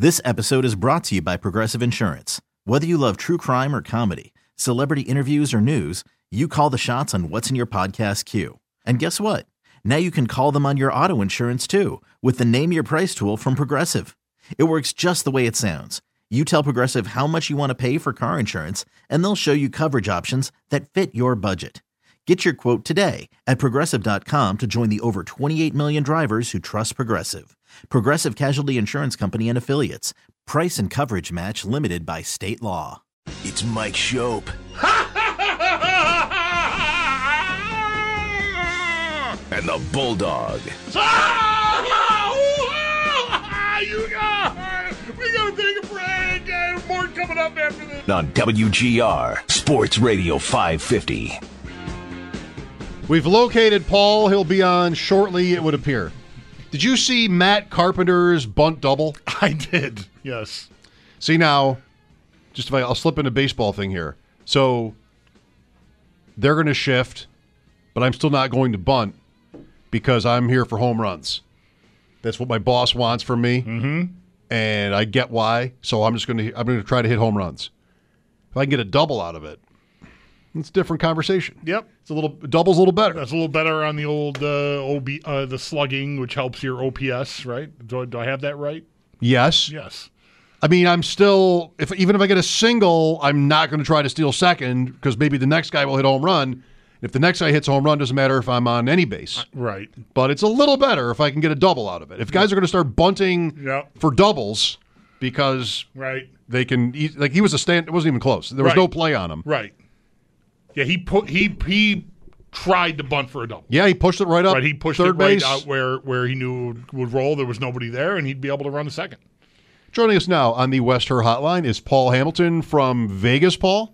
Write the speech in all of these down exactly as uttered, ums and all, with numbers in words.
This episode is brought to you by Progressive Insurance. Whether you love true crime or comedy, celebrity interviews or news, you call the shots on what's in your podcast queue. And guess what? Now you can call them on your auto insurance too with the Name Your Price tool from Progressive. It works just the way it sounds. You tell Progressive how much you want to pay for car insurance, and they'll show you coverage options that fit your budget. Get your quote today at Progressive dot com to join the over twenty-eight million drivers who trust Progressive. Progressive Casualty Insurance Company and Affiliates. Price and coverage match limited by state law. It's Mike Shope. And the Bulldog. You guys, we gotta take a break. And more coming up after this. On W G R, Sports Radio five fifty. We've located Paul. He'll be on shortly, it would appear. Did you see Matt Carpenter's bunt double? I did, yes. See now, just if I, I'll slip in a baseball thing here. So they're going to shift, but I'm still not going to bunt because I'm here for home runs. That's what my boss wants from me, mm-hmm. and I get why. So I'm just going to I'm going to try to hit home runs. If I can get a double out of it, it's a different conversation. Yep, it's a little double's a little better. That's a little better on the old uh, O B, uh, the slugging, which helps your O P S, right? Do I, do I have that right? Yes. Yes. I mean, I'm still if even if I get a single, I'm not going to try to steal second because maybe the next guy will hit a home run. If the next guy hits a home run, doesn't matter if I'm on any base. Right. But it's a little better if I can get a double out of it. If guys are going to start bunting yep. for doubles because right. they can – like he was a stand – it wasn't even close. There was right. no play on him. Right. Yeah, he put he he tried to bunt for a double. Yeah, he pushed it right up right, he pushed third it right base. out where, where he knew would, would roll. There was nobody there, and he'd be able to run a second. Joining us now on the West Her Hotline is Paul Hamilton from Vegas. Paul?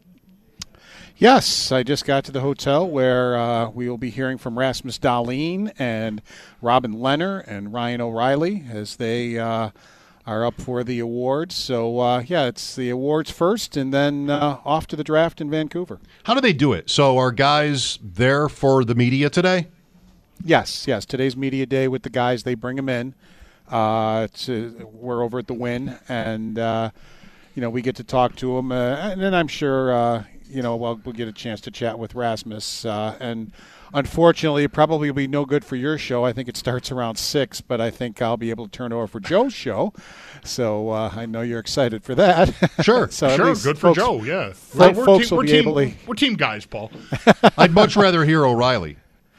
Yes, I just got to the hotel where uh, we will be hearing from Rasmus Dahlin and Robin Lehner and Ryan O'Reilly as they uh, are up for the awards. So, uh, yeah, it's the awards first and then uh, off to the draft in Vancouver. How do they do it? So are guys there for the media today? Yes, yes. Today's media day with the guys. They bring them in. Uh, to, we're over at the Wynn, and, uh, you know, we get to talk to them. Uh, and then I'm sure uh, – you know, we'll, we'll get a chance to chat with Rasmus. Uh, and unfortunately, it probably will be no good for your show. I think it starts around six, but I think I'll be able to turn over for Joe's show. So uh, I know you're excited for that. Sure. so sure, good for folks, Joe, yeah. Right, we're folks team, will we're be team, able to... We're team guys, Paul. I'd much rather hear O'Reilly.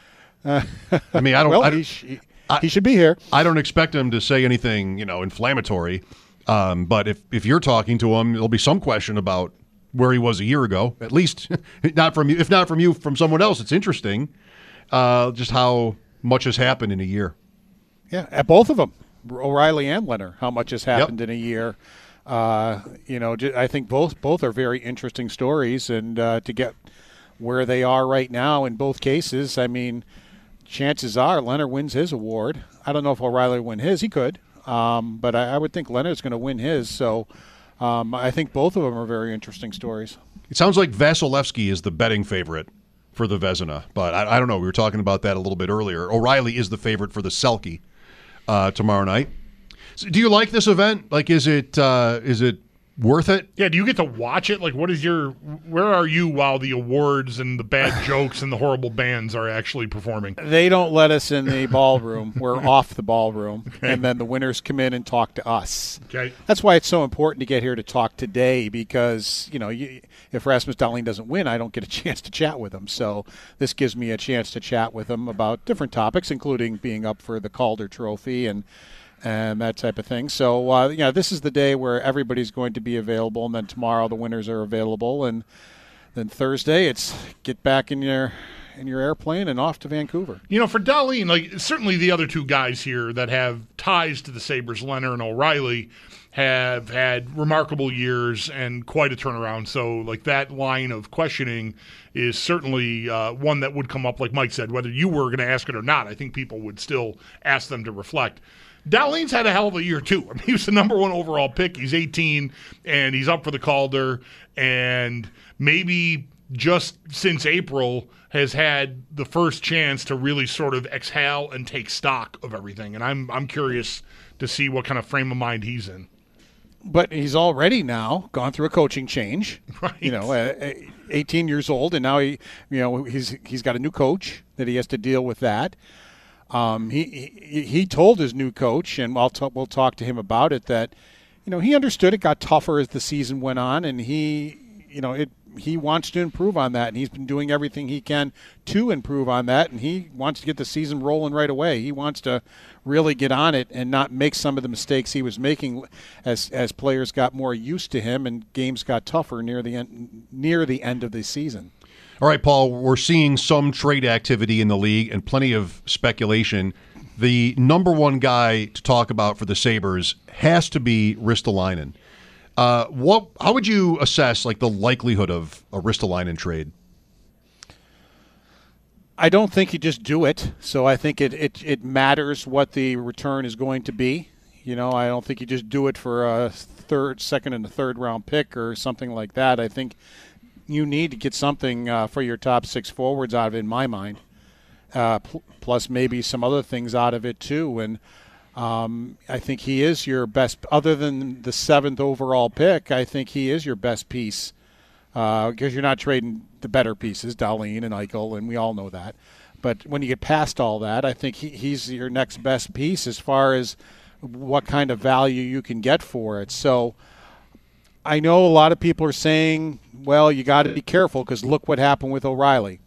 Uh, I mean, I don't... Well, I don't he, sh- he, I, he should be here. I don't expect him to say anything, you know, inflammatory. Um, but if, if you're talking to him, there'll be some question about where he was a year ago, at least not from you. If not from you, from someone else, it's interesting uh, just how much has happened in a year. Yeah, at both of them, O'Reilly and Leonard, how much has happened yep. in a year. Uh, you know, I think both both are very interesting stories, and uh, to get where they are right now in both cases, I mean, chances are Leonard wins his award. I don't know if O'Reilly will win his. He could, um, but I, I would think Leonard's going to win his. So. Um, I think both of them are very interesting stories. It sounds like Vasilevsky is the betting favorite for the Vezina, but I, I don't know. We were talking about that a little bit earlier. O'Reilly is the favorite for the Selke uh, tomorrow night. So do you like this event? Like, is it uh, is it worth it? Yeah, do you get to watch it? Like, what is your – where are you while the awards and the bad jokes and the horrible bands are actually performing? They don't let us in the ballroom. We're off the ballroom, okay. And then the winners come in and talk to us. Okay. That's why it's so important to get here to talk today because, you know, you, if Rasmus Dahlin doesn't win, I don't get a chance to chat with him. So this gives me a chance to chat with him about different topics, including being up for the Calder Trophy and – and that type of thing. So, uh, yeah, this is the day where everybody's going to be available, and then tomorrow the winners are available, and then Thursday it's get back in your in your airplane and off to Vancouver. You know, for Dahlin, like certainly the other two guys here that have ties to the Sabres, Leonard and O'Reilly, have had remarkable years and quite a turnaround. So, like, that line of questioning is certainly uh, one that would come up, like Mike said, whether you were going to ask it or not. I think people would still ask them to reflect. Dahlin's had a hell of a year, too. I mean, he was the number one overall pick. He's eighteen, and he's up for the Calder, and maybe just since April has had the first chance to really sort of exhale and take stock of everything. And I'm I'm curious to see what kind of frame of mind he's in. but he's already now gone through a coaching change. Right. You know, uh, eighteen years old, and now he, you know, he's he's got a new coach that he has to deal with that. Um, he, he he told his new coach, and I'll t- we'll talk to him about it, that, you know, he understood it got tougher as the season went on, and he, you know, it he wants to improve on that, and he's been doing everything he can to improve on that, and he wants to get the season rolling right away. He wants to really get on it and not make some of the mistakes he was making as as players got more used to him and games got tougher near the end near the end of the season. All right, Paul, we're seeing some trade activity in the league and plenty of speculation. The number one guy to talk about for the Sabres has to be Ristolainen. Uh, what? How would you assess like the likelihood of a Ristolainen trade? I don't think you just do it. So I think it, it, it matters what the return is going to be. You know, I don't think you just do it for a third, second, and a third round pick or something like that. I think you need to get something uh, for your top six forwards out of it, in my mind. Uh, pl- plus maybe some other things out of it too. And um, I think he is your best, other than the seventh overall pick, I think he is your best piece. Because uh, you're not trading the better pieces, Dahlin and Eichel, and we all know that. But when you get past all that, I think he, he's your next best piece as far as what kind of value you can get for it. So I know a lot of people are saying, well, you got to be careful because look what happened with O'Reilly.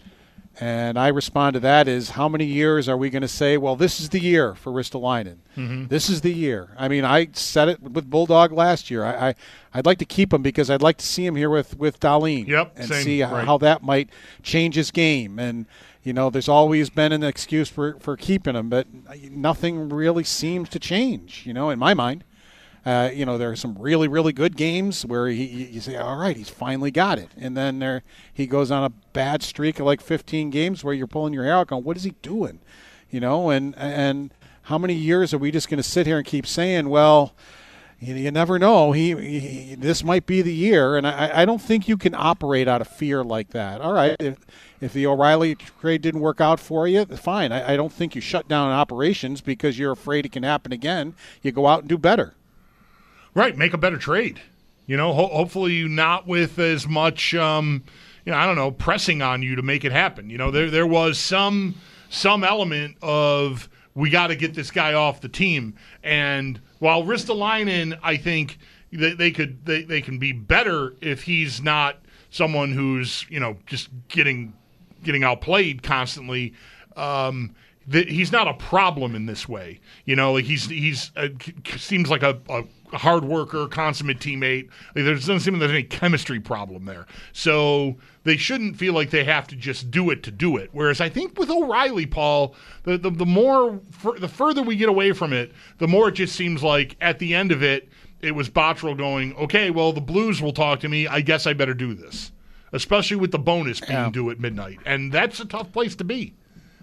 And I respond to that is, how many years are we going to say, well, this is the year for Ristolainen? Mm-hmm. This is the year. I mean, I said it with Bulldog last year. I, I, I'd like to keep him because I'd like to see him here with, with Dahlin. Yep, and same, see right. how that might change his game. And, you know, there's always been an excuse for, for keeping him, but nothing really seems to change, you know, in my mind. Uh, you know, there are some really, really good games where he, you say, all right, he's finally got it. And then there he goes on a bad streak of like fifteen games where you're pulling your hair out going, what is he doing? You know, and and how many years are we just going to sit here and keep saying, well, you, you never know. He, he This might be the year. And I, I don't think you can operate out of fear like that. All right, if, if the O'Reilly trade didn't work out for you, fine. I, I don't think you shut down operations because you're afraid it can happen again. You go out and do better. Right, make a better trade. You know, ho- hopefully you not with as much, um, you know, I don't know, pressing on you to make it happen. You know, there there was some some element of we got to get this guy off the team. And while Ristolainen, I think they, they could they, they can be better if he's not someone who's, you know, just getting getting outplayed constantly. Um, the, he's not a problem in this way. You know, like he's he's a, seems like a, a hard worker, consummate teammate. Like there doesn't seem like there's any chemistry problem there. So they shouldn't feel like they have to just do it to do it. Whereas I think with O'Reilly, Paul, the the, the more for, the further we get away from it, the more it just seems like at the end of it, it was Botterill going, okay, well the Blues will talk to me. I guess I better do this, especially with the bonus being yeah. due at midnight, and that's a tough place to be.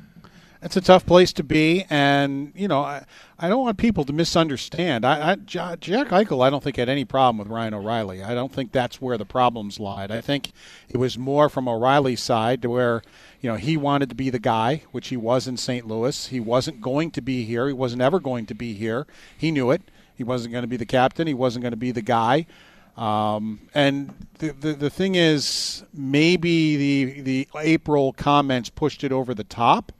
It's a tough place to be, and, you know, I, I don't want people to misunderstand. I, I, Jack Eichel, I don't think had any problem with Ryan O'Reilly. I don't think that's where the problems lied. I think it was more from O'Reilly's side to where, you know, he wanted to be the guy, which he was in Saint Louis. He wasn't going to be here. He wasn't ever going to be here. He knew it. He wasn't going to be the captain. He wasn't going to be the guy. Um, and the, the the thing is, maybe the the April comments pushed it over the top.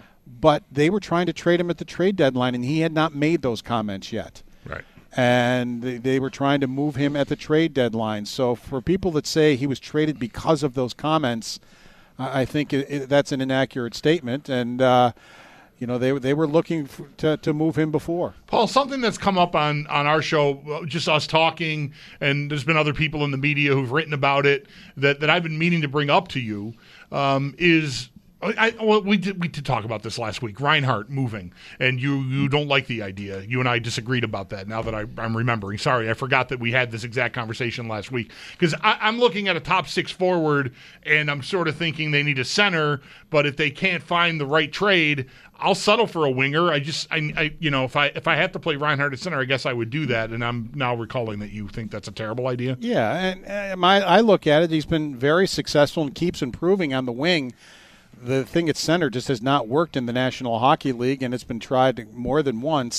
But they were trying to trade him at the trade deadline, and he had not made those comments yet. Right. And they, they were trying to move him at the trade deadline. So for people that say he was traded because of those comments, I think it, it, that's an inaccurate statement. And, uh, you know, they, they were looking for, to, to move him before. Paul, something that's come up on, on our show, just us talking, and there's been other people in the media who've written about it that, that I've been meaning to bring up to you, um, is – I, well, we did we did talk about this last week. Reinhart moving, and you you don't like the idea. You and I disagreed about that. Now that I, I'm remembering, sorry, I forgot that we had this exact conversation last week. Because I'm looking at a top six forward, and I'm sort of thinking they need a center. But if they can't find the right trade, I'll settle for a winger. I just, I, I you know, if I if I had to play Reinhart at center, I guess I would do that. And I'm now recalling that you think that's a terrible idea. Yeah, and, and my I look at it. He's been very successful and keeps improving on the wing. The thing at center just has not worked in the National Hockey League, and it's been tried more than once.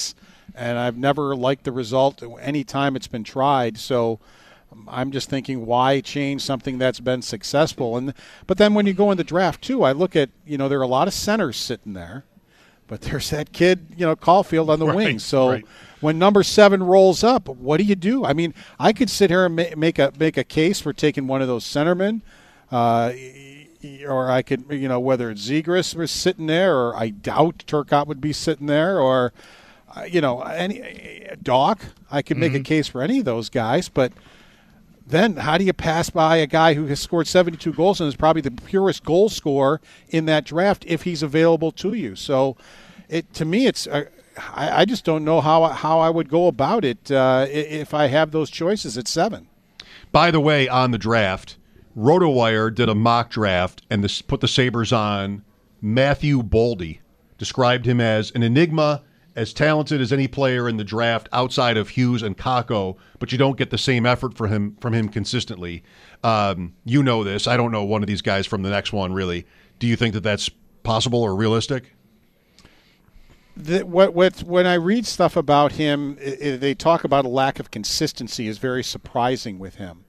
and I've never liked the result any time it's been tried. So I'm just thinking, why change something that's been successful? And but then when you go in the draft too, I look at, you know, there are a lot of centers sitting there, but there's that kid, you know, Caulfield on the right, wing. So right. when number seven rolls up, what do you do? I mean, I could sit here and ma- make a make a case for taking one of those centermen, uh, or I could, you know, whether it's Zegras was sitting there, or I doubt Turcotte would be sitting there, or uh, you know, any Doc. I could make mm-hmm. a case for any of those guys, but then how do you pass by a guy who has scored seventy-two goals and is probably the purest goal scorer in that draft if he's available to you? So, it to me, it's uh, I, I just don't know how how I would go about it uh, if I have those choices at seven. By the way, on the draft, RotoWire did a mock draft and this, put the Sabres on Matthew Boldy. Described him as an enigma, as talented as any player in the draft outside of Hughes and Kakko, but you don't get the same effort for him from him consistently. Um, you know this. I don't know one of these guys from the next one, really. Do you think that that's possible or realistic? The, what, what, when I read stuff about him, it, it, they talk about a lack of consistency is very surprising with him.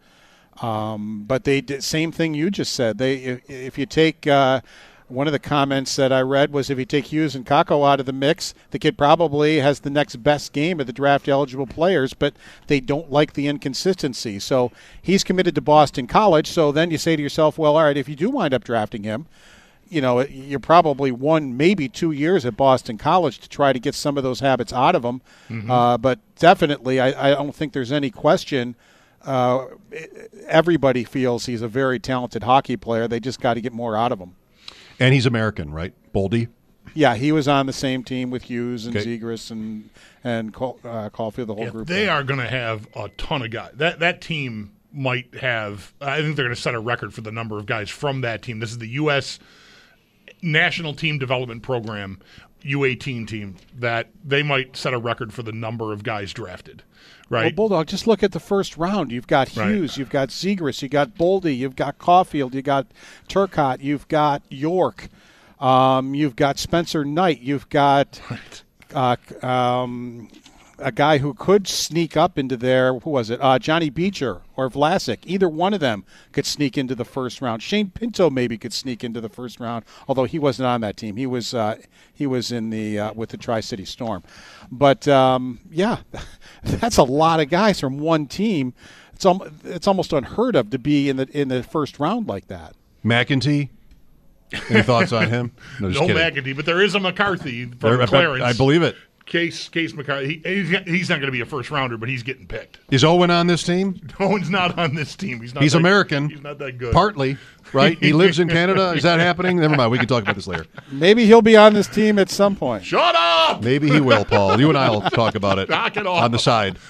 Um, but they did same thing you just said. They if, if you take uh, one of the comments that I read was if you take Hughes and Kakko out of the mix, the kid probably has the next best game of the draft-eligible players, but they don't like the inconsistency. So he's committed to Boston College, so then you say to yourself, well, all right, if you do wind up drafting him, you know, you're probably one, maybe two years at Boston College to try to get some of those habits out of him. Mm-hmm. Uh, but definitely, I, I don't think there's any question. Uh, everybody feels he's a very talented hockey player. They just got to get more out of him. And he's American, right? Boldy? Yeah, he was on the same team with Hughes and okay. Zegras and and Caul- uh, Caulfield, the whole yeah, group. They there. are going to have a ton of guys. That that team might have. I think they're going to set a record for the number of guys from that team. This is the U S National Team Development Program, U eighteen team. That they might set a record for the number of guys drafted. Right. Well, Bulldog, just look at the first round. You've got Hughes, right. You've got Zegras, you've got Boldy, you've got Caulfield, you've got Turcotte, you've got York, um, you've got Spencer Knight, you've got uh, um, a guy who could sneak up into there. Who was it? Uh, Johnny Beecher or Vlasic. Either one of them could sneak into the first round. Shane Pinto maybe could sneak into the first round, although he wasn't on that team. He was uh, he was in the uh, with the Tri-City Storm. But um, yeah, that's a lot of guys from one team. It's al- it's almost unheard of to be in the in the first round like that. McEntee. Any thoughts on him? No, no McEntee, but there is a McCarthy from there, Clarence. I, I believe it. Case Case McCarthy. He, he's, he's not going to be a first rounder, but he's getting picked. Is Owen on this team? Owen's not on this team. He's not. He's that, American. He's not that good. Partly, right? He lives in Canada. Is that happening? Never mind. We can talk about this later. Maybe he'll be on this team at some point. Shut up. Maybe he will, Paul. You and I will talk about it, Knock it off. on the side.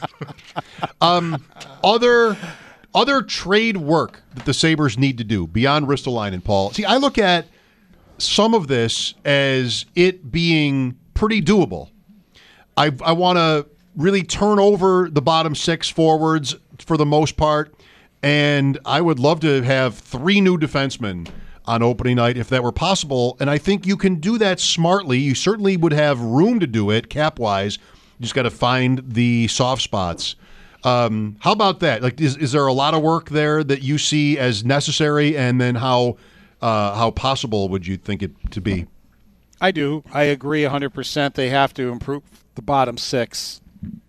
Um, other other trade work that the Sabres need to do beyond Ristolainen, Paul. See, I look at some of this as it being pretty doable. I, I want to really turn over the bottom six forwards for the most part, and I would love to have three new defensemen on opening night if that were possible, and I think you can do that smartly. You certainly would have room to do it cap-wise. You just got to find the soft spots. Um, how about that? Like, is, is there a lot of work there that you see as necessary, and then how uh, how possible would you think it to be? I do. I agree one hundred percent. They have to improve the bottom six,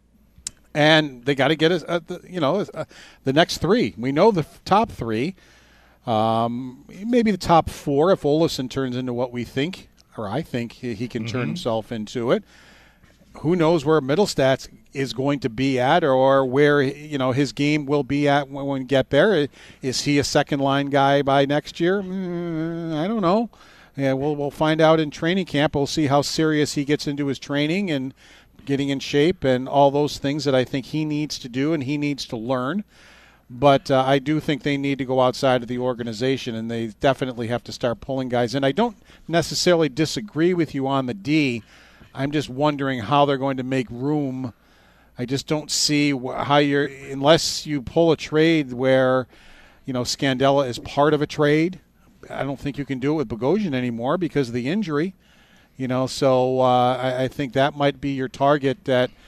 and they got to get a, a, you know a, the next three. We know the top three, um, maybe the top four if Olofsson turns into what we think, or I think he, he can mm-hmm. turn himself into it. Who knows where Middlestat is going to be at, or where you know his game will be at when we get there. Is he a second line guy by next year? Mm, I don't know. Yeah, we'll we'll find out in training camp. We'll see how serious he gets into his training and getting in shape and all those things that I think he needs to do and he needs to learn. But uh, I do think they need to go outside of the organization, and they definitely have to start pulling guys in. I don't necessarily disagree with you on the D. I'm just wondering how they're going to make room. I just don't see how you're, unless you pull a trade where, you know, Scandella is part of a trade. I don't think you can do it with Bogosian anymore because of the injury. You know, so uh, I, I think that might be your target that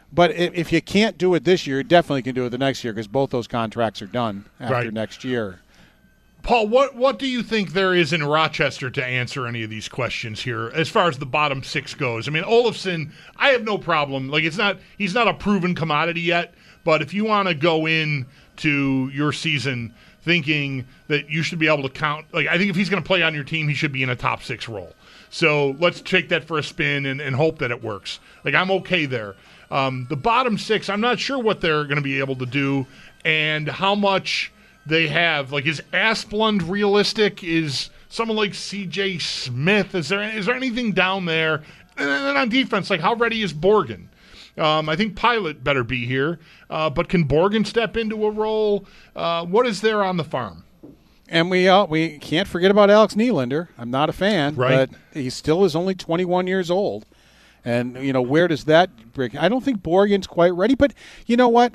But if, if you can't do it this year, you definitely can do it the next year because both those contracts are done after Right. next year. Paul, what what do you think there is in Rochester to answer any of these questions here as far as the bottom six goes? I mean, Olofsson, I have no problem. Like, it's not he's not a proven commodity yet, but if you want to go in to your season thinking that you should be able to count, like, I think if he's going to play on your team, he should be in a top six role. So let's take that for a spin and, and hope that it works. Like, I'm okay there. Um, the bottom six, I'm not sure what they're going to be able to do and how much they have. Like, is Asplund realistic? Is someone like C J Smith? Is there is there anything down there? And then on defense, like, how ready is Borgen? Um, I think Pilot better be here, uh, but can Borgen step into a role? Uh, what is there on the farm? And we uh, we can't forget about Alex Nylander. I'm not a fan, Right. but he still is only twenty-one years old. And, you know, where does that break? I don't think Borgen's quite ready, but you know what?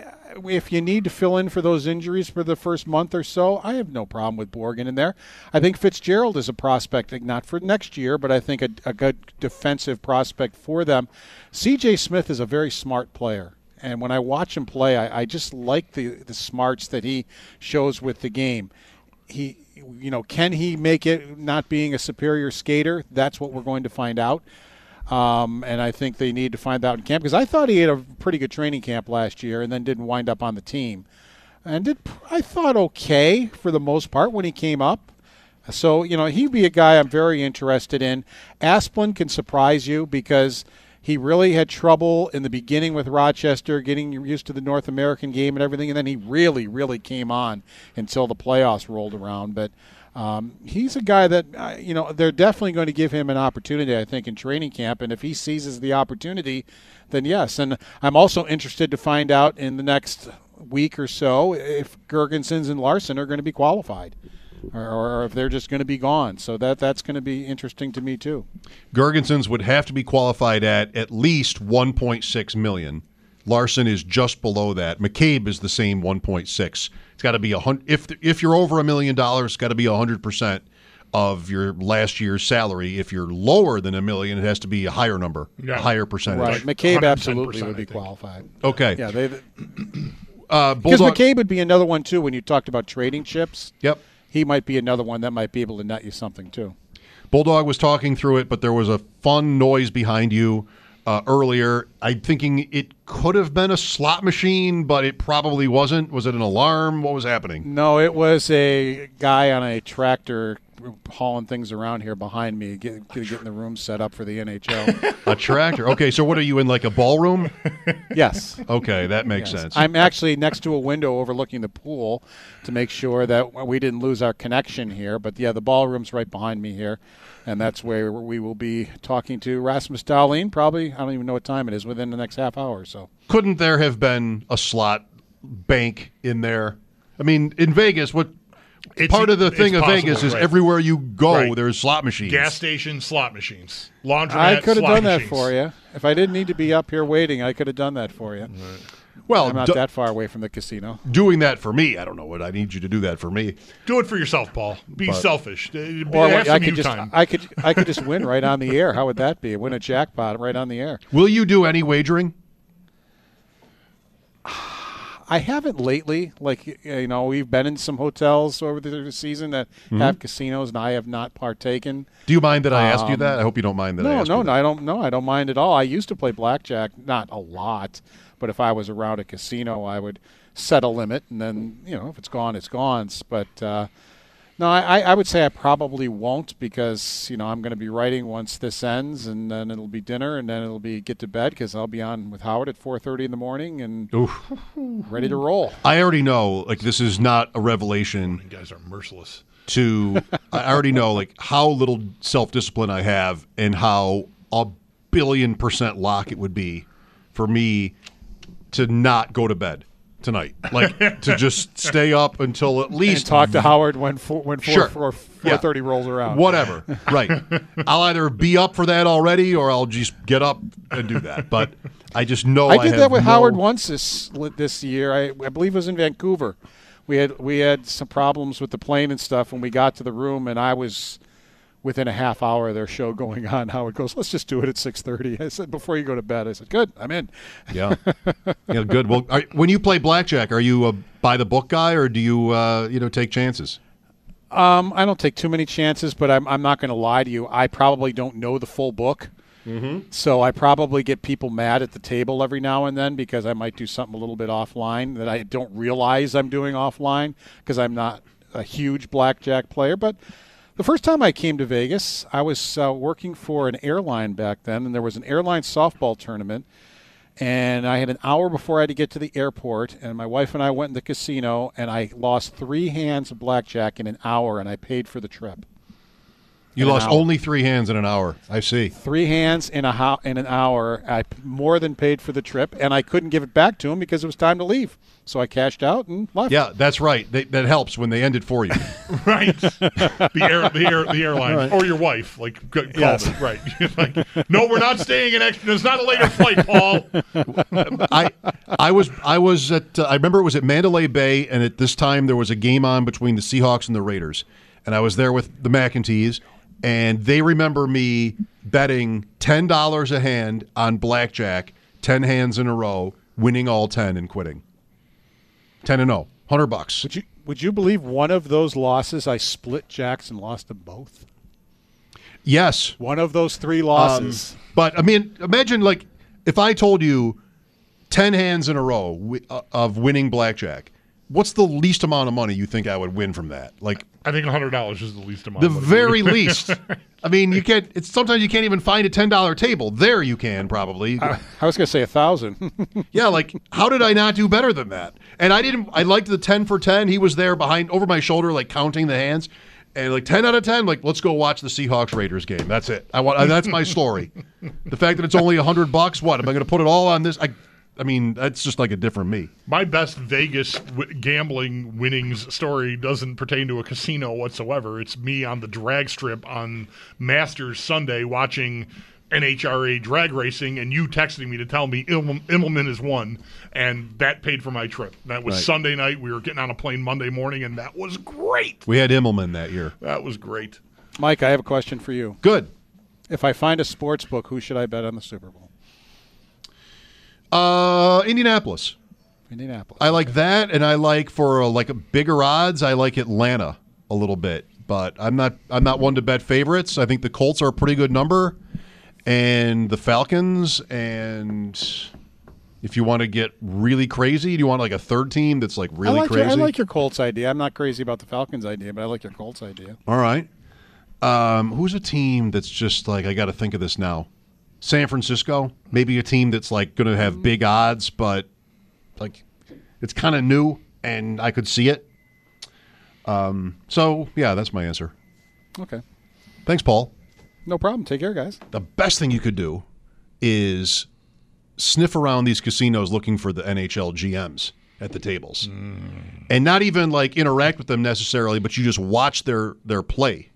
If you need to fill in for those injuries for the first month or so, I have no problem with Borgen in there. I think Fitzgerald is a prospect, not for next year, but I think a, a good defensive prospect for them. C J Smith is a very smart player. And when I watch him play, I, I just like the, the smarts that he shows with the game. He, you know, can he make it not being a superior skater? That's what we're going to find out. Um, and I think they need to find out in camp because I thought he had a pretty good training camp last year and then didn't wind up on the team. And did I thought okay for the most part when he came up. So, you know, he'd be a guy I'm very interested in. Asplund can surprise you because he really had trouble in the beginning with Rochester, getting used to the North American game and everything, and then he really, really came on until the playoffs rolled around. But um, he's a guy that, uh, you know, they're definitely going to give him an opportunity, I think, in training camp. And if he seizes the opportunity, then yes. And I'm also interested to find out in the next week or so if Girgensons and Larson are going to be qualified. Or, or if they're just going to be gone. So that that's going to be interesting to me, too. Girgensons would have to be qualified at at least one point six million dollars. Larson is just below that. McCabe is the same one point six. It's got to be a hundred. If if you're over a million dollars, it's got to be a hundred percent of your last year's salary. If you're lower than a million, it has to be a higher number, Yeah. a higher percentage. Right. McCabe absolutely would I be think. qualified. Okay. Yeah, they Uh, because Bulldog. McCabe would be another one, too, when you talked about trading chips. Yep. He might be another one that might be able to net you something, too. Bulldog was talking through it, but there was a fun noise behind you uh, earlier. I'm thinking it could have been a slot machine, but it probably wasn't. Was it an alarm? What was happening? No, it was a guy on a tractor hauling things around here behind me, get, getting the room set up for the N H L. A tractor. Okay, so what are you in, like a ballroom? Yes. Okay, that makes Yes. sense. I'm actually next to a window overlooking the pool to make sure that we didn't lose our connection here. But, yeah, the ballroom's right behind me here, and that's where we will be talking to Rasmus Dahlin probably, I don't even know what time it is, within the next half hour or so. Couldn't there have been a slot bank in there? I mean, in Vegas, what It's- part of the it's thing of possible, Vegas is right. everywhere you go, Right. there's slot machines. Gas station, slot machines. Laundromat, I could have slot done that machines. for you. If I didn't need to be up here waiting, I could have done that for you. Well, I'm not do- that far away from the casino. doing that for me, I don't know what I need you to do that for me. Do it for yourself, Paul. Be selfish. Uh, Or have I some could you just time. I could I could just win right on the air. How would that be? Win a jackpot right on the air. Will you do any wagering? I haven't lately. Like, you know, we've been in some hotels over the season that Mm-hmm. have casinos, and I have not partaken. Do you mind that I asked you that? I hope you don't mind that I Um, No, asked no, you no, I don't. No, I don't mind at all. I used to play blackjack, not a lot, but if I was around a casino, I would set a limit, and then you know, if it's gone, it's gone. But uh, no, I, I would say I probably won't because you know I'm going to be writing once this ends, and then it'll be dinner, and then it'll be get to bed because I'll be on with Howard at four thirty in the morning and Oof. ready to roll. I already know, like, this is not a revelation You guys are merciless. to, I already know, like, how little self-discipline I have and how a billion percent lock it would be for me to not go to bed tonight. Like, to just stay up until at And least talk to Howard when four, when four, Sure. four, Yeah. four thirty rolls around. whatever. Right. I'll either be up for that already or I'll just get up and do that. But I just know I, I did have that with no- Howard once this this year. I, I believe it was in Vancouver. We had we had some problems with the plane and stuff when we got to the room, and I was within a half hour of their show going on, Howard goes, let's just do it at six thirty. I said, before you go to bed. I said, good, I'm in. Yeah. Yeah, good. Well, are, when you play blackjack, are you a by-the-book guy, or do you, uh, you know, take chances? Um, I don't take too many chances, but I'm, I'm not going to lie to you. I probably don't know the full book. Mm-hmm. So I probably get people mad at the table every now and then because I might do something a little bit offline that I don't realize I'm doing offline because I'm not a huge blackjack player. But the first time I came to Vegas, I was uh, working for an airline back then, and there was an airline softball tournament. And I had an hour before I had to get to the airport, and my wife and I went in the casino, and I lost three hands of blackjack in an hour, and I paid for the trip. You lost only three hands in an hour. I see. Three hands in a ho- in an hour. I p- more than paid for the trip, and I couldn't give it back to him because it was time to leave. So I cashed out and left. Yeah, that's right. They, that helps when they end it for you. Right. The air, the air, the airline, right. Or your wife, like called yes. it. Right. Like, no, we're not staying in extra. It's not a later flight, Paul. I, I was, I was at. Uh, I remember it was at Mandalay Bay, and at this time there was a game on between the Seahawks and the Raiders, and I was there with the McEntees, and they remember me betting ten dollars a hand on blackjack, ten hands in a row, winning all ten and quitting. Ten and zero, hundred bucks. Would you would you believe one of those losses I split jacks and lost them both? Yes, one of those three losses. Um, but I mean, imagine like if I told you ten hands in a row w- uh, of winning blackjack. What's the least amount of money you think I would win from that? Like, I think a hundred dollars is the least amount. The of money. very least. I mean, you can't. It's sometimes you can't even find a ten dollar table. There, you can probably. I, I was going to say a thousand. Yeah, like how did I not do better than that? And I didn't. I liked the ten for ten. He was there behind, over my shoulder, like counting the hands, and like ten out of ten. Like, let's go watch the Seahawks Raiders game. That's it. I want. That's my story. The fact that it's only a hundred bucks. What am I going to put it all on this? I. I mean, that's just like a different me. My best Vegas w- gambling winnings story doesn't pertain to a casino whatsoever. It's me on the drag strip on Masters Sunday watching N H R A drag racing, and you texting me to tell me Im- Immelman has won, and that paid for my trip. That was right. Sunday night. We were getting on a plane Monday morning, and that was great. We had Immelman that year. That was great. Mike, I have a question for you. Good. If I find a sports book, who should I bet on the Super Bowl? Uh, Indianapolis. Indianapolis. I like that, and I like for uh, like a bigger odds. I like Atlanta a little bit, but I'm not. I'm not one to bet favorites. I think the Colts are a pretty good number, and the Falcons. And if you want to get really crazy, do you want like a third team that's like really I like crazy? Your, I like your Colts idea. I'm not crazy about the Falcons idea, but I like your Colts idea. All right. Um, who's a team that's just like I got to think of this now? San Francisco, maybe a team that's like going to have big odds, but like it's kind of new, and I could see it. Um, so yeah, that's my answer. Okay. Thanks, Paul. No problem. Take care, guys. The best thing you could do is sniff around these casinos looking for the N H L G Ms at the tables, mm. and not even like interact with them necessarily, but you just watch their their play.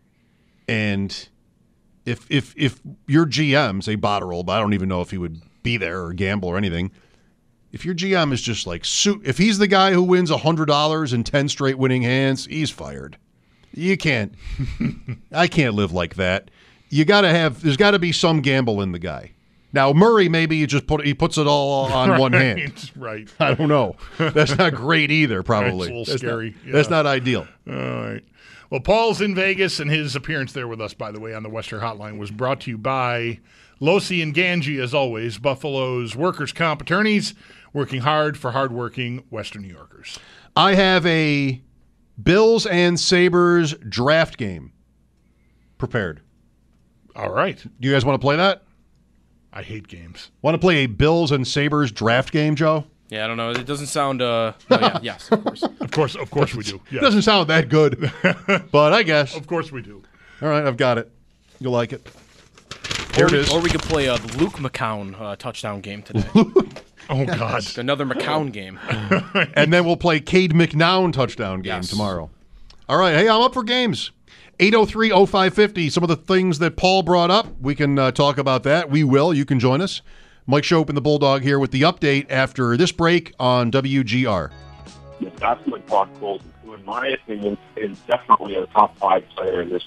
And If if if your G M, say Botterill, but I don't even know if he would be there or gamble or anything. If your G M is just like, if he's the guy who wins one hundred dollars in ten straight winning hands, he's fired. You can't. I can't live like that. You got to have, there's got to be some gamble in the guy. Now, Murray, maybe you just put he puts it all on right, one hand. Right. I don't know. That's not great either, probably. That's a little that's scary. Not, yeah. That's not ideal. All right. Well, Paul's in Vegas, and his appearance there with us, by the way, on the Western Hotline was brought to you by Losi and Ganji, as always, Buffalo's workers' comp attorneys, working hard for hardworking Western New Yorkers. I have a Bills and Sabres draft game prepared. All right. Do you guys want to play that? I hate games. Want to play a Bills and Sabres draft game, Joe? Yeah, I don't know. It doesn't sound. Uh, oh, yeah, yes, of course. Of course, of course we do. Yes. It doesn't sound that good, but I guess. Of course we do. All right, I've got it. You'll like it. Here or, it is. Or we could play a Luke McCown uh, touchdown game today. Oh, God. Another McCown game. And then we'll play Cade McNown touchdown game yes. tomorrow. All right. Hey, I'm up for games. eight oh three oh five fifty. Some of the things that Paul brought up, we can uh, talk about that. We will. You can join us. Mike Shope and the Bulldog here with the update after this break on W G R. That's what Brock Golden, who in my opinion is definitely a top five player in this draft.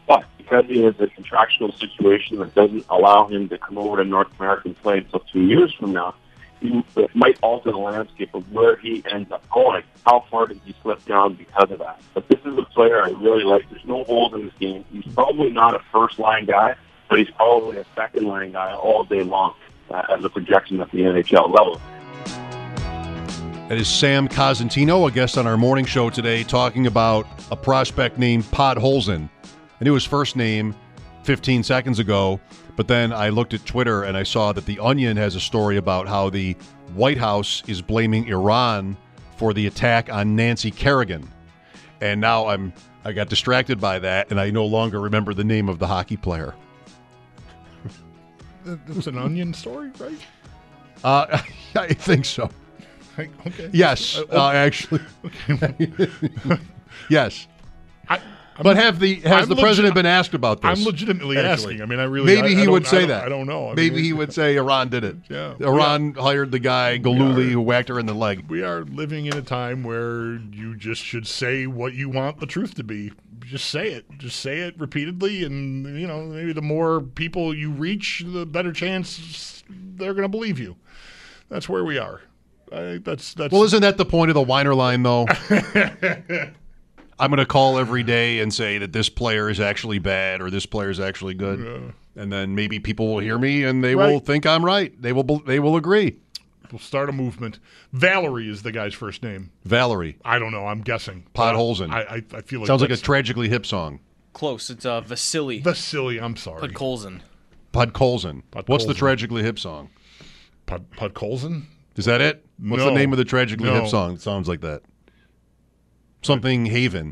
But because he has a contractual situation that doesn't allow him to come over to North America and play until two years from now, he, it might alter the landscape of where he ends up going. How far did he slip down because of that? But this is a player I really like. There's no holes in this game. He's probably not a first-line guy, but he's probably a second-line guy all day long uh, as a projection at the N H L level. That is Sam Cosentino, a guest on our morning show today, talking about a prospect named Podholzen. I knew his first name fifteen seconds ago, but then I looked at Twitter and I saw that The Onion has a story about how the White House is blaming Iran for the attack on Nancy Kerrigan. And now I'm I got distracted by that, and I no longer remember the name of the hockey player. It's an Onion story, right? Uh, I think so. Okay. Yes, Uh, uh, actually. okay. Yes. I, I'm- But have the has I'm the legi- president been asked about this? I'm legitimately Actually. asking. I mean, I really Maybe I, he I would don't- say I don't- that. I don't know. I Maybe mean, he would say Iran did it. Yeah. Iran hired the guy Galuli are- who whacked her in the leg. We are living in a time where you just should say what you want the truth to be. Just say it. Just say it repeatedly, and you know, maybe the more people you reach, the better chance they're going to believe you. That's where we are. I think that's that's. Well, isn't that the point of the Weiner line, though? I'm going to call every day and say that this player is actually bad or this player is actually good, Yeah. and then maybe people will hear me and they Right. will think I'm right. They will. bel- They will agree. We'll start a movement. Valerie is the guy's first name. Valerie I don't know. I'm guessing. Podholzen. I, I I feel like Sounds like a that's- tragically hip song. Close. It's uh, Vasily Vasily. I'm sorry. Podkolzin. Podkolzin. What's the Podkolzin. tragically hip song? Pod, Podkolzin? Is that it? What's No. the name of the tragically No. hip song? It sounds like that. Something Haven.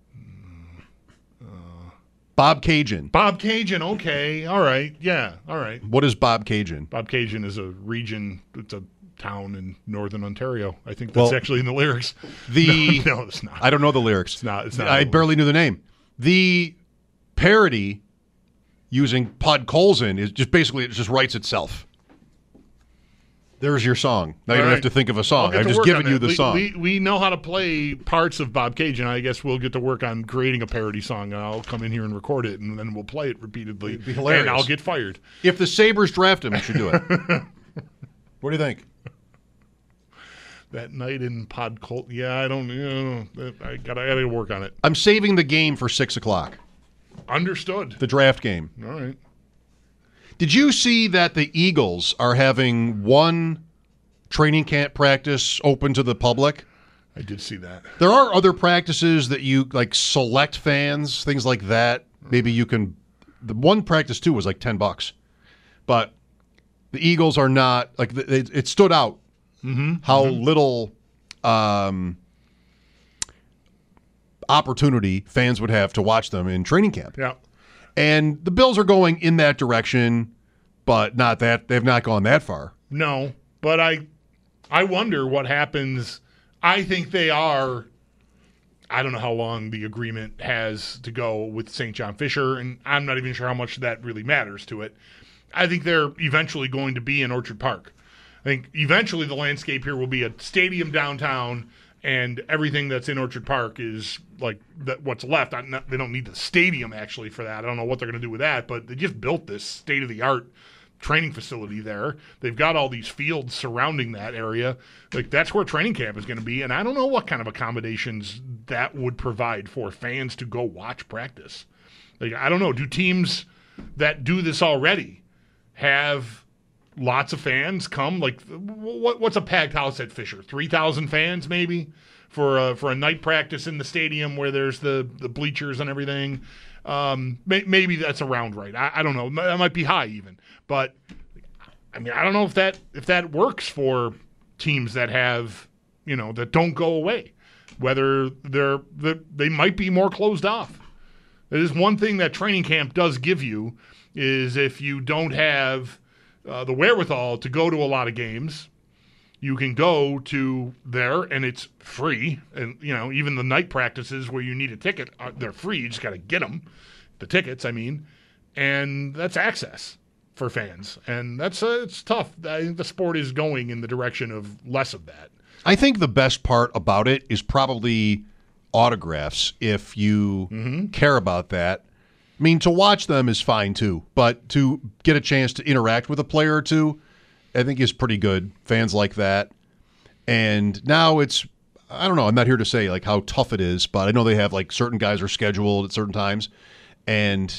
Bob Cajun. Bob Cajun. Okay. All right. Yeah. All right. What is Bob Cajun? Bob Cajun is a region. It's a town in northern Ontario. I think that's Well, actually in the lyrics. The no, no, it's not. I don't know the lyrics. It's not. It's not. I barely knew the name. The parody using Podkolzin is just basically it just writes itself. There's your song. Now you don't All have right. to think of a I'll song. get I've to just work given on you that. the we, song. We, we know how to play parts of Bob Cajun. I guess we'll get to work on creating a parody song, and I'll come in here and record it, and then we'll play it repeatedly. It'd be hilarious. And I'll get fired. If the Sabres draft him, you should do it. What do you think? That night in Podcolt. Yeah, I don't. You know, I got. I got to work on it. I'm saving the game for six o'clock. Understood. The draft game. All right. Did you see that the Eagles are having one training camp practice open to the public? I did see that. There are other practices that you like select fans, things like that. Maybe you can. The one practice too was like ten bucks, but the Eagles are not like it, it stood out Mm-hmm. how little um, opportunity fans would have to watch them in training camp. Yeah. And the Bills are going in that direction, but not that they've not gone that far. No, but I, I wonder what happens. I think they are. I don't know how long the agreement has to go with Saint John Fisher, and I'm not even sure how much that really matters to it. I think they're eventually going to be in Orchard Park. I think eventually the landscape here will be a stadium downtown, and everything that's in Orchard Park is like that. What's left? I not, they don't need the stadium actually for that. I don't know what they're going to do with that, but they just built this state of the art training facility there. They've got all these fields surrounding that area. Like that's where training camp is going to be, and I don't know what kind of accommodations that would provide for fans to go watch practice. Like I don't know. Do teams that do this already have lots of fans come? Like what, what's a packed house at Fisher? three thousand fans maybe for a, for a night practice in the stadium where there's the, the bleachers and everything. Um, may, maybe that's around right. I, I don't know. That might be high even. But I mean, I don't know if that if that works for teams that have, you know, that don't go away. Whether they're, they're they might be more closed off. It is one thing that training camp does give you is if you don't have uh, the wherewithal to go to a lot of games, you can go to there and it's free. And, you know, even the night practices where you need a ticket, uh, they're free. You just got to get them, the tickets, I mean. And that's access for fans. And that's uh, it's tough. I think the sport is going in the direction of less of that. I think the best part about it is probably autographs if you Mm-hmm. care about that. I mean, to watch them is fine too, but to get a chance to interact with a player or two, I think is pretty good. Fans like that. And now it's, I don't know, I'm not here to say like how tough it is, but I know they have like certain guys are scheduled at certain times. And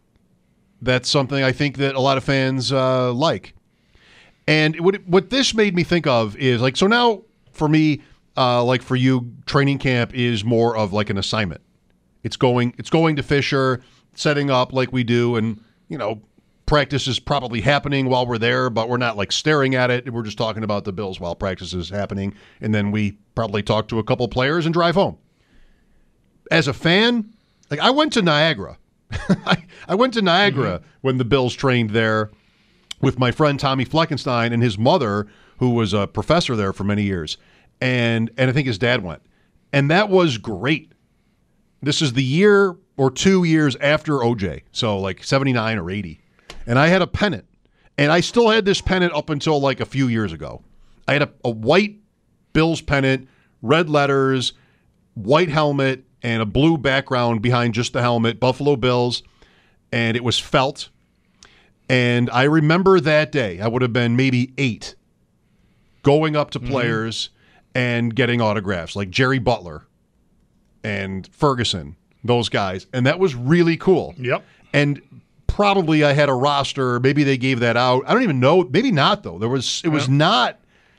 that's something I think that a lot of fans uh, like. And what what this made me think of is like, so now for me, uh, like for you, training camp is more of like an assignment. It's going it's going to Fisher, setting up like we do, and you know, practice is probably happening while we're there, but we're not like staring at it. We're just talking about the Bills while practice is happening, and then we probably talk to a couple players and drive home. As a fan, like I went to Niagara. I, I went to Niagara mm-hmm. when the Bills trained there with my friend Tommy Fleckenstein and his mother, who was a professor there for many years. And and I think his dad went. And that was great. This is the year or two years after O J, so like seventy-nine or eighty. And I had a pennant. And I still had this pennant up until like a few years ago. I had a, a white Bills pennant, red letters, white helmet, and a blue background behind just the helmet, Buffalo Bills, and it was felt. And I remember that day, I would have been maybe eight, going up to players mm-hmm. and getting autographs, like Jerry Butler and Ferguson, those guys. And that was really cool. Yep. And probably I had a roster, maybe they gave that out. I don't even know, maybe not though. There was it was yeah. not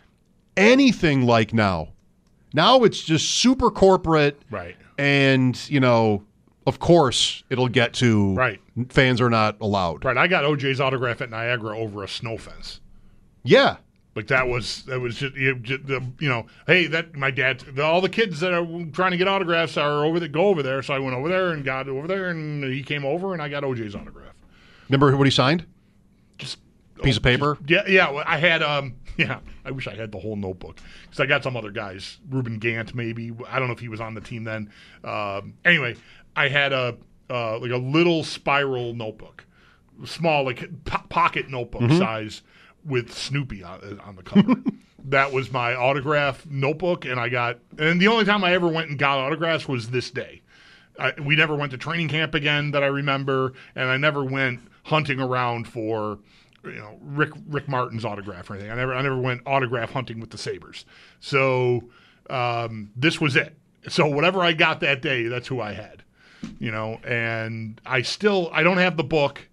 anything like now. Now it's just super corporate. Right. And, you know, of course, it'll get to right. fans are not allowed. Right. I got O J's autograph at Niagara over a snow fence. Yeah. Like that was that was just, you know, hey, that my dad, all the kids that are trying to get autographs are over there, go over there. So I went over there and got over there, and he came over, and I got O J's autograph. Remember what he signed? Just piece oh, of paper. Just, yeah, yeah. I had um, yeah. I wish I had the whole notebook because I got some other guys, Ruben Gant, maybe. I don't know if he was on the team then. Um, anyway, I had a uh, like a little spiral notebook, small like po- pocket notebook mm-hmm. size. With Snoopy on, on the cover. That was my autograph notebook, and I got. And the only time I ever went and got autographs was this day. I, we never went to training camp again that I remember, and I never went hunting around for, you know, Rick Rick Martin's autograph or anything. I never I never went autograph hunting with the Sabres. So um, this was it. So whatever I got that day, that's who I had. You know, and I still I don't have the book.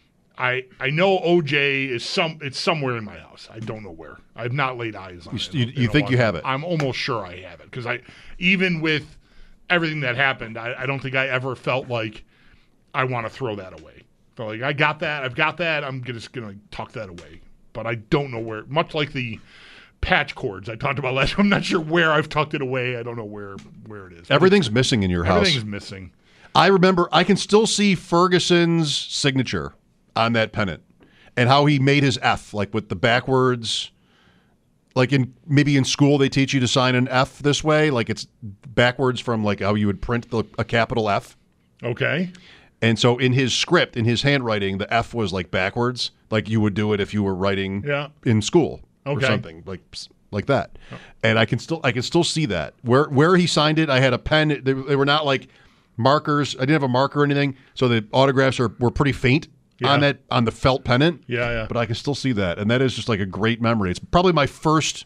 I I know O J is some. It's somewhere in my house. I don't know where. I've not laid eyes on you, it. You, you think you have it? I'm almost sure I have it because I, even with everything that happened, I, I don't think I ever felt like I want to throw that away. So like I got that. I've got that. I'm just gonna tuck that away. But I don't know where. Much like the patch cords I talked about last. I'm not sure where I've tucked it away. I don't know where where it is. Everything's missing in your house. Everything's missing. I remember. I can still see Ferguson's signature on that pennant, and how he made his F, like with the backwards, like in maybe in school they teach you to sign an F this way, like it's backwards from like how you would print the, a capital F. Okay. And so in his script, in his handwriting, the F was like backwards, like you would do it if you were writing yeah. in school okay. or something like like that. Oh. And I can still I can still see that where where he signed it. I had a pen. They, they were not like markers. I didn't have a marker or anything, so the autographs are were pretty faint. Yeah. On that, on the felt pennant, yeah, yeah. But I can still see that, and that is just like a great memory. It's probably my first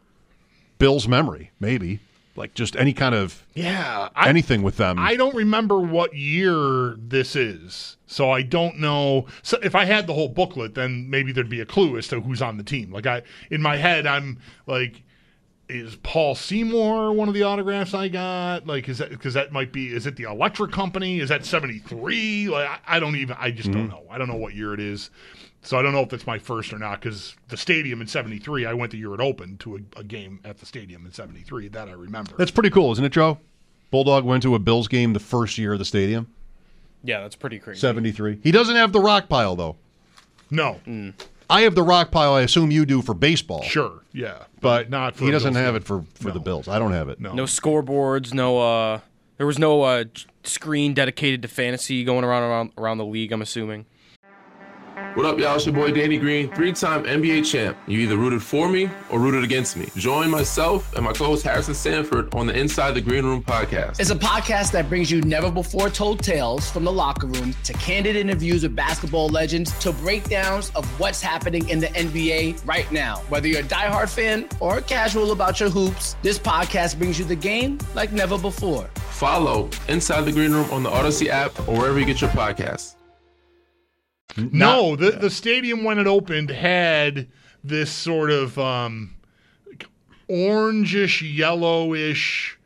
Bills memory, maybe like just any kind of yeah I, anything with them. I don't remember what year this is, so I don't know. So if I had the whole booklet, then maybe there'd be a clue as to who's on the team. Like I, in my head, I'm like, is Paul Seymour one of the autographs I got? Like, is that because that might be? Is it the Electric Company? Is that seventy-three? Like, I, I don't even. I just mm-hmm. don't know. I don't know what year it is, so I don't know if it's my first or not. Because the stadium in seventy-three, I went the year it opened to a, a game at the stadium in seventy-three. That I remember. That's pretty cool, isn't it, Joe? Bulldog went to a Bills game the first year of the stadium. Yeah, that's pretty crazy. seventy-three. He doesn't have the rock pile though. No. Mm. I have the rock pile. I assume you do for baseball. Sure, yeah, but not. For he doesn't Bills have game. it for, for no. the Bills. I don't have it. No, no scoreboards. No, uh, there was no uh, screen dedicated to fantasy going around around around the league. I'm assuming. What up, y'all? It's your boy Danny Green, three-time N B A champ. You either rooted for me or rooted against me. Join myself and my co-host Harrison Sanford on the Inside the Green Room podcast. It's a podcast that brings you never-before-told tales from the locker room to candid interviews with basketball legends to breakdowns of what's happening in the N B A right now. Whether you're a diehard fan or casual about your hoops, this podcast brings you the game like never before. Follow Inside the Green Room on the Odyssey app or wherever you get your podcasts. No, the the stadium when it opened had this sort of um, orangish, yellowish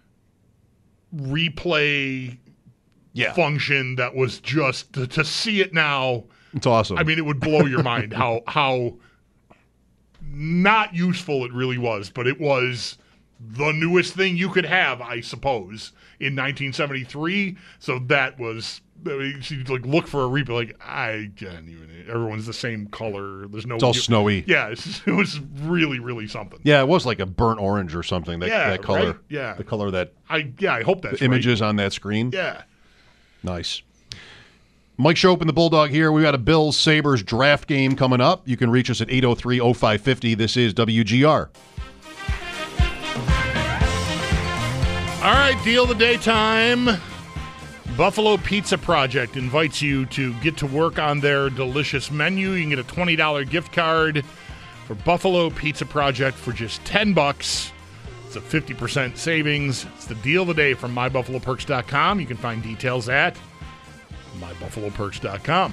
replay Yeah. function that was just to, to see it now. It's awesome. I mean, it would blow your mind how how not useful it really was, but it was the newest thing you could have, I suppose, in nineteen seventy-three. So that was. I mean, you like look for a replay. Like I can't even. Everyone's the same color. There's no. It's all snowy. Yeah, it's, it was really, really something. Yeah, it was like a burnt orange or something. That, Yeah, that color. right? Yeah. the color that I yeah. I hope that's the images on that screen. Right. Yeah. Nice. Mike Shope and the Bulldog here. We've got a Bills Sabres draft game coming up. You can reach us at eight oh three oh five fifty. This is W G R. All right, deal of the day time. Buffalo Pizza Project invites you to get to work on their delicious menu. You can get a twenty dollars gift card for Buffalo Pizza Project for just ten bucks. It's a fifty percent savings. It's the deal of the day from my buffalo perks dot com. You can find details at my buffalo perks dot com.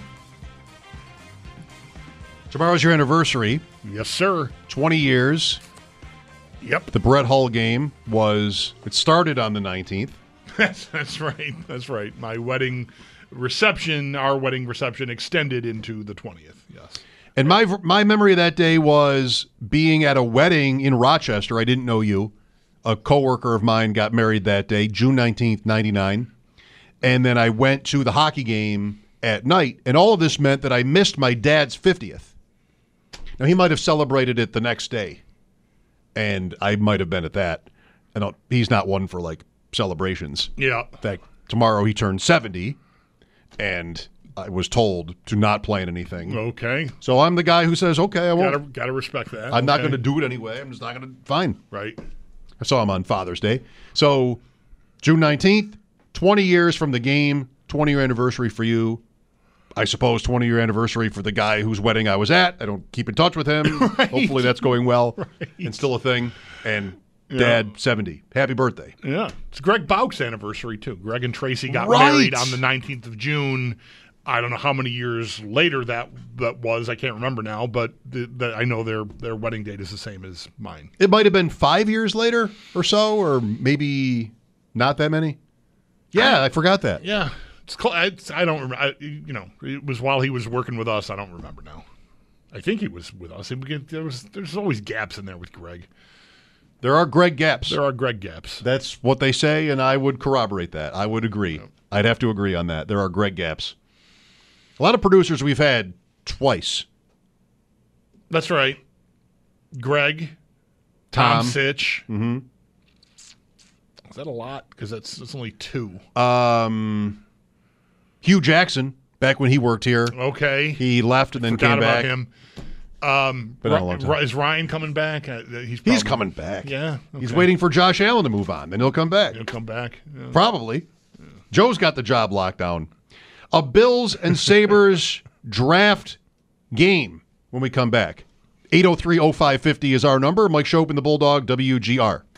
Tomorrow's your anniversary. Yes, sir. twenty years. Yep. The Brett Hull game was, it started on the nineteenth. That's, that's right. That's right. My wedding reception, our wedding reception extended into the twentieth. Yes. And my my memory of that day was being at a wedding in Rochester. I didn't know you. A coworker of mine got married that day, June nineteenth, ninety-nine. And then I went to the hockey game at night. And all of this meant that I missed my dad's fiftieth. Now, he might have celebrated it the next day. And I might have been at that. And he's not one for, like, celebrations. Yeah. In fact, tomorrow he turned seventy, and I was told to not plan anything. Okay. So I'm the guy who says, okay, I won't. Gotta, gotta respect that. I'm not Okay. going to do it anyway. I'm just not going to. Fine. Right. I saw him on Father's Day. So June nineteenth, twenty years from the game, twenty-year anniversary for you. I suppose twenty-year anniversary for the guy whose wedding I was at. I don't keep in touch with him. Right. Hopefully that's going well Right. and still a thing. And Yeah. Dad, seventy. Happy birthday. Yeah. It's Greg Bouck's anniversary, too. Greg and Tracy got Right. married on the nineteenth of June. I don't know how many years later that that was. I can't remember now, but the, the, I know their, their wedding date is the same as mine. It might have been five years later or so, or maybe not that many. Yeah, I, I forgot that. Yeah. It's, cl- it's I don't remember. I, you know, it was while he was working with us. I don't remember now. I think he was with us. It, there was, there's always gaps in there with Greg. There are Greg gaps. There are Greg gaps. That's what they say, and I would corroborate that. I would agree. Yep. I'd have to agree on that. There are Greg gaps. A lot of producers we've had twice. That's right. Greg, Tom, Tom. Sitch. Mm-hmm. Is that a lot? Because that's, that's only two. Um, Hugh Jackson, back when he worked here. Okay. He left and then Forgot came about back. him. Um, Been on a long time. Ry- is Ryan coming back? Uh, he's, probably, He's coming back. Yeah. He's okay. waiting for Josh Allen to move on. Then he'll come back. He'll come back. Yeah. Probably. Yeah. Joe's got the job locked down. A Bills and Sabres draft game when we come back. eight oh three oh five fifty is our number. Mike Shope and the Bulldog, W G R.